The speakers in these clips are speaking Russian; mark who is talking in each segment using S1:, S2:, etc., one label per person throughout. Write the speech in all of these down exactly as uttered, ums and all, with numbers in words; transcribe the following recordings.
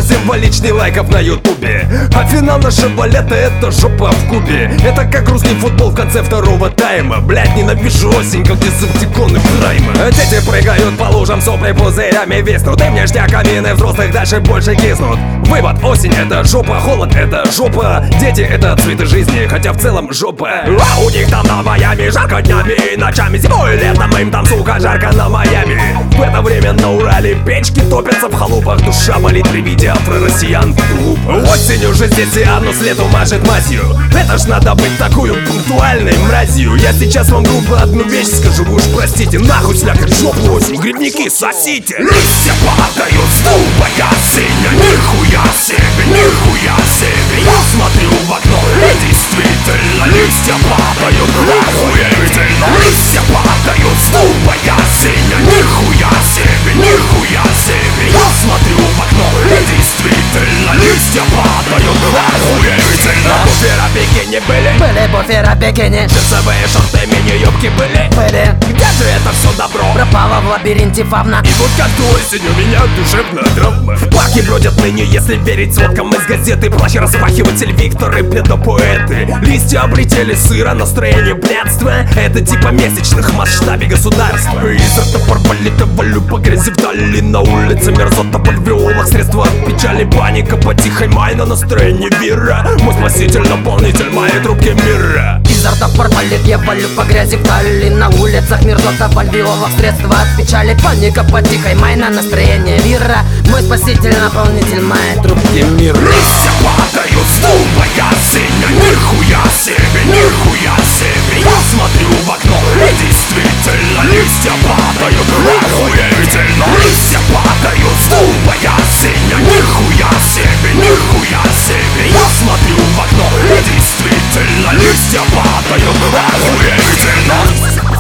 S1: символичный лайков на ютубе. А финал нашего балета — это жопа в кубе. Это как русский футбол в конце второго тайма. Блять, ненавижу осень, как десептиконы прайма. Дети прыгают по лужам, сопли пузырями виснут. Им ништяками на взрослых дальше больше киснут. Вывод: осень — это жопа, холод — это жопа, дети — это цветы жизни, хотя в целом жопа. А у них там на Майами жарко днями и ночами, зимой и летом им там, сука, жарко на Майами. В это время на Урале печки топятся в халупах, душа болит при виде афро-россиян в группах. Осень уже здесь, и оно с лету мажет мазью. Это ж надо быть такую пунктуальной мразью. Я сейчас вам грубо одну вещь скажу, вы уж простите. Нахуй слякоть жопу осень, грибники сосите.
S2: Листья падают с дуба ясеня, нихуя себе, нихуя себе. Я смотрю в окно, и действительно листья падают, охуительно. Листья падают с дуба ясеня, нихуя себе, нихуя себе. Я смотрю в окно, и действительно листья падают, охуительно.
S1: Буфера бикини были?
S3: Были буфера бикини.
S1: Джинсовые шорты, мини-юбки были?
S3: Были.
S1: Где же это все добро?
S3: Пропало в лабиринте фавна.
S1: И вот как-то осень у меня душевная травма. В парке бродят ныне, если верить сводкам из газеты. Плащ распахиватель Виктор и педопоэты. Листья облетели сыро, настроение блядства. Это типа месячных в масштабе государства. Из рта порвали валю по грязи вдали. На улице мерзота по альвеолах. Средства от печали, паника по тихой май. На настроение вера. Мой спаситель, наполнитель моей трубки мира.
S3: Изо рта порвали, я валю по грязи вдали. На улицах мерзота в альвеолах. Средства от печали, паника по тихой май. На настроение вера. Мой спаситель, наполнитель моей трубки мира.
S2: Листья падают с дуба ясеня, нихуя себе, нихуя себе. Я смотрю в окно, и действительно листья падают, охуительно. Листья падают с дуба ясеня, нихуя себе, нихуя себе. Я смотрю в окно, и действительно листья падают, охуительно.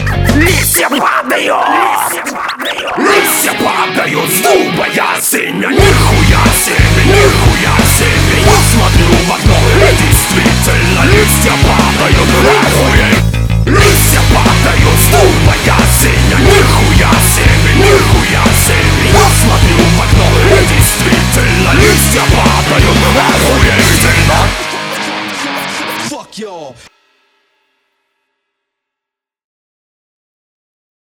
S2: Листья падают, листья падают с дуба ясеня,